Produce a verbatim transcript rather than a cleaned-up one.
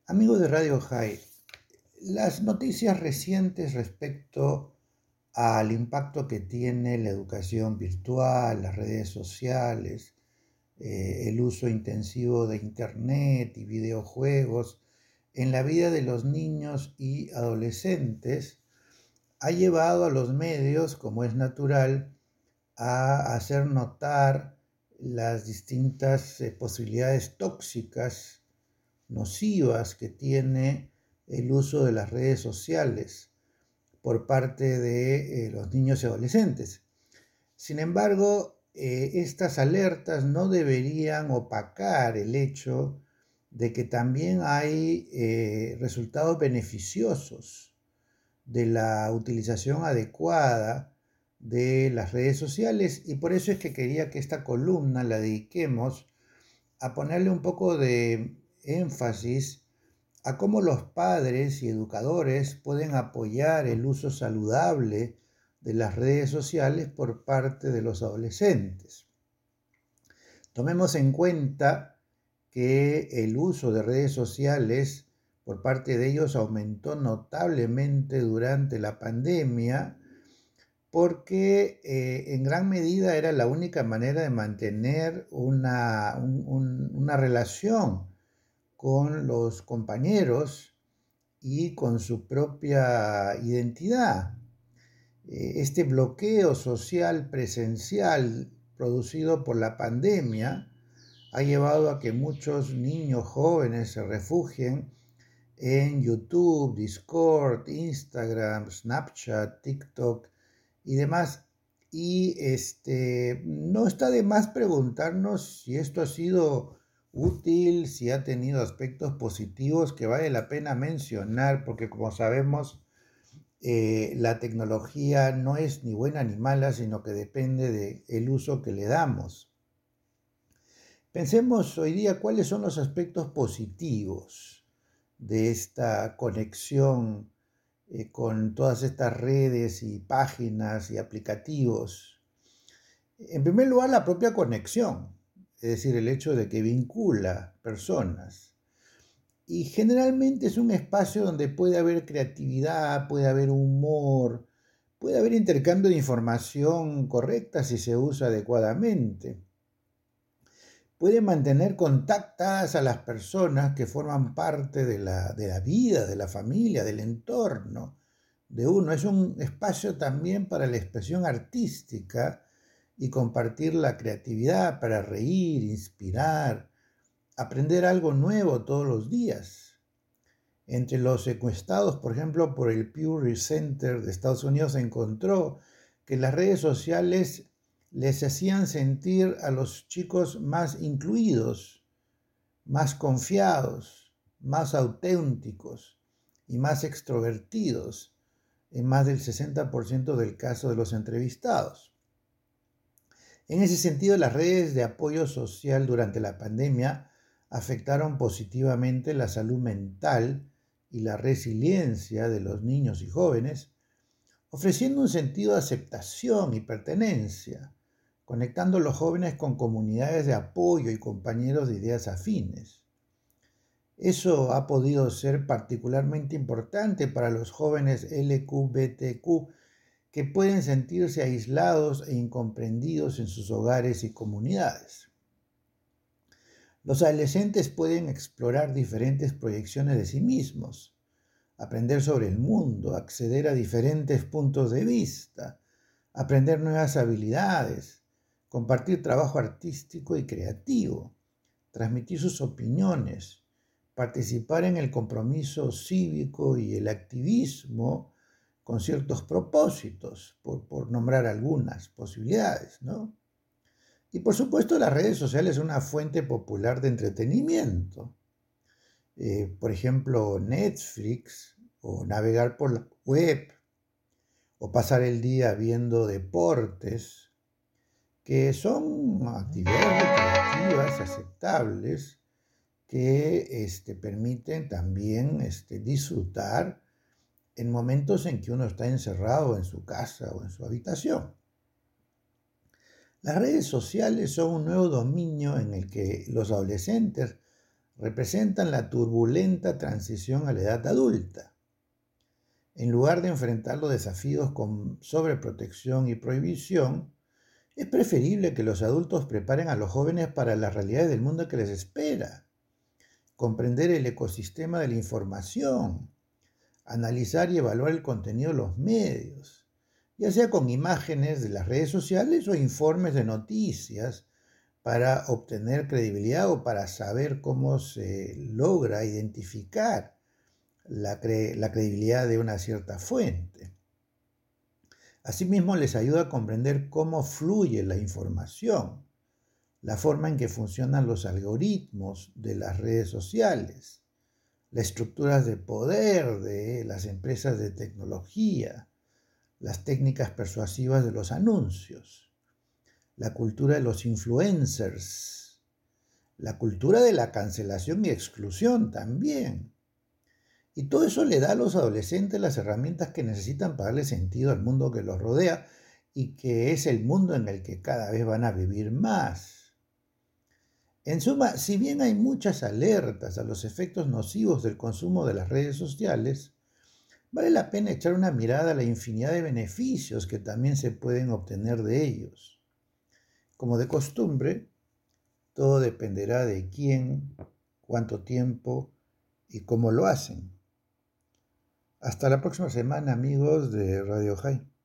Amigos de Radio High, las noticias recientes respecto al impacto que tiene la educación virtual, las redes sociales, eh, el uso intensivo de Internet y videojuegos en la vida de los niños y adolescentes ha llevado a los medios, como es natural, a hacer notar las distintas eh, posibilidades tóxicas nocivas que tiene el uso de las redes sociales por parte de eh, los niños y adolescentes. Sin embargo, eh, estas alertas no deberían opacar el hecho de que también hay eh, resultados beneficiosos de la utilización adecuada de las redes sociales, y por eso es que quería que esta columna la dediquemos a ponerle un poco de énfasis a cómo los padres y educadores pueden apoyar el uso saludable de las redes sociales por parte de los adolescentes. Tomemos en cuenta que el uso de redes sociales por parte de ellos aumentó notablemente durante la pandemia, porque eh, en gran medida era la única manera de mantener una, un, un, una relación con los compañeros y con su propia identidad. Este bloqueo social presencial producido por la pandemia ha llevado a que muchos niños jóvenes se refugien en YouTube, Discord, Instagram, Snapchat, TikTok y demás. Y este, no está de más preguntarnos si esto ha sido útil, si ha tenido aspectos positivos que vale la pena mencionar, porque como sabemos, eh, la tecnología no es ni buena ni mala, sino que depende del uso que le damos. Pensemos hoy día cuáles son los aspectos positivos de esta conexión eh, con todas estas redes y páginas y aplicativos. En primer lugar, la propia conexión, es decir, el hecho de que vincula personas. Y generalmente es un espacio donde puede haber creatividad, puede haber humor, puede haber intercambio de información correcta si se usa adecuadamente. Puede mantener contactadas a las personas que forman parte de la, de la vida, de la familia, del entorno de uno. Es un espacio también para la expresión artística y compartir la creatividad para reír, inspirar, aprender algo nuevo todos los días. Entre los encuestados, por ejemplo, por el Pew Research Center de Estados Unidos, se encontró que las redes sociales les hacían sentir a los chicos más incluidos, más confiados, más auténticos y más extrovertidos en más del sesenta por ciento del caso de los entrevistados. En ese sentido, las redes de apoyo social durante la pandemia afectaron positivamente la salud mental y la resiliencia de los niños y jóvenes, ofreciendo un sentido de aceptación y pertenencia, conectando a los jóvenes con comunidades de apoyo y compañeros de ideas afines. Eso ha podido ser particularmente importante para los jóvenes L G B T Q, que pueden sentirse aislados e incomprendidos en sus hogares y comunidades. Los adolescentes pueden explorar diferentes proyecciones de sí mismos, aprender sobre el mundo, acceder a diferentes puntos de vista, aprender nuevas habilidades, compartir trabajo artístico y creativo, transmitir sus opiniones, participar en el compromiso cívico y el activismo con ciertos propósitos, por, por nombrar algunas posibilidades, ¿no? Y por supuesto, las redes sociales son una fuente popular de entretenimiento. Eh, por ejemplo, Netflix, o navegar por la web, o pasar el día viendo deportes, que son actividades recreativas aceptables que este, permiten también este, disfrutar en momentos en que uno está encerrado en su casa o en su habitación. Las redes sociales son un nuevo dominio en el que los adolescentes representan la turbulenta transición a la edad adulta. En lugar de enfrentar los desafíos con sobreprotección y prohibición, es preferible que los adultos preparen a los jóvenes para las realidades del mundo que les espera. Comprender el ecosistema de la información, analizar y evaluar el contenido de los medios, ya sea con imágenes de las redes sociales o informes de noticias, para obtener credibilidad o para saber cómo se logra identificar la, cre- la credibilidad de una cierta fuente. Asimismo, les ayuda a comprender cómo fluye la información, la forma en que funcionan los algoritmos de las redes sociales, las estructuras de poder de las empresas de tecnología, las técnicas persuasivas de los anuncios, la cultura de los influencers, la cultura de la cancelación y exclusión también. Y todo eso le da a los adolescentes las herramientas que necesitan para darle sentido al mundo que los rodea y que es el mundo en el que cada vez van a vivir más. En suma, si bien hay muchas alertas a los efectos nocivos del consumo de las redes sociales, vale la pena echar una mirada a la infinidad de beneficios que también se pueden obtener de ellos. Como de costumbre, todo dependerá de quién, cuánto tiempo y cómo lo hacen. Hasta la próxima semana, amigos de Radio High.